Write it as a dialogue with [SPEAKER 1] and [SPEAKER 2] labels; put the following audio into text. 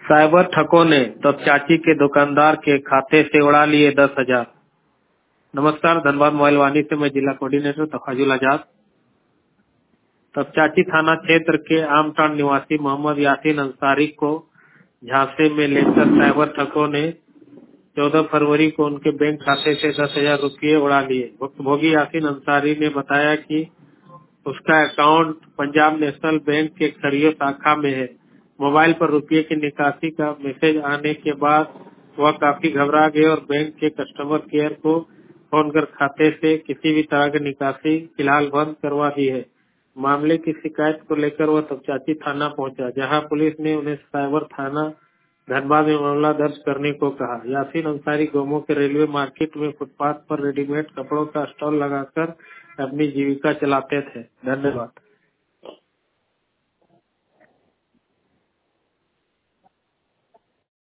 [SPEAKER 1] Cyber ठगों ने तब चाची के दुकानदार के खाते से उड़ा लिए 10,000। नमस्कार, धनबाद मोबाइल वाणी से मैं जिला कोऑर्डिनेटर तफाजुल आजाद। तब चाची थाना क्षेत्र के आमटान निवासी मोहम्मद यासीन अंसारी को झांसे में लेकर साइबर ठगों ने 14 फरवरी को उनके बैंक खाते से 10,000 रुपये उड़ा लिए। भुक्तभोगी यासीन अंसारी ने बताया कि उसका अकाउंट पंजाब नेशनल बैंक के खरियो शाखा में है। मोबाइल पर रुपये की निकासी का मैसेज आने के बाद वह काफी घबरा गए और बैंक के कस्टमर केयर को फोन कर खाते से किसी भी तरह की निकासी फिलहाल बंद करवा दी है। मामले की शिकायत को लेकर वह तबचाची थाना पहुंचा, जहां पुलिस ने उन्हें साइबर थाना धनबाद में मामला दर्ज करने को कहा। यासीन अंसारी गोमो के रेलवे मार्केट में फुटपाथ पर रेडीमेड कपड़ों का स्टॉल लगाकर अपनी जीविका चलाते थे। धन्यवाद।